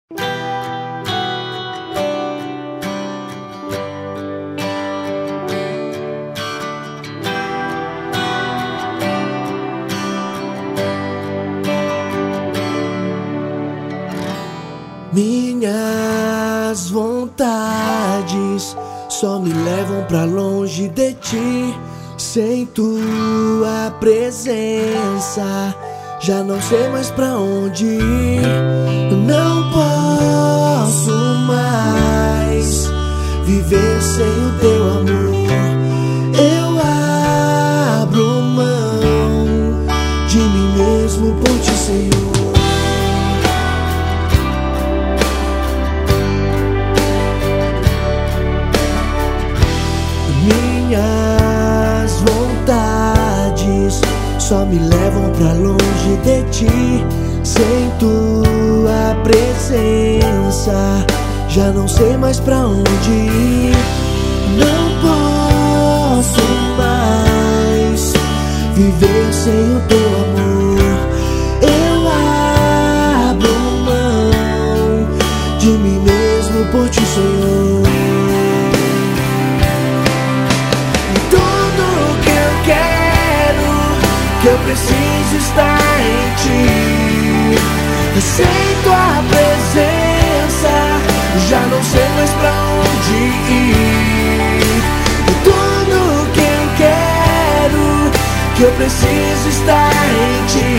Minhas vontades só me levam pra longe de ti. Sem tua presença, já não sei mais pra onde ir. Não posso mais viver sem o teu amor. Eu abro mão de mim mesmo por ti, Senhor. Minhas vontades só me levam pra longe de ti. Sem tua presença, já não sei mais pra onde ir. Não posso mais viver sem o teu amor. Eu abro mão de mim mesmo por ti, Senhor. Eu preciso estar em ti. Sem tua presença, já não sei mais pra onde ir. Tudo que eu quero, que eu preciso estar em ti.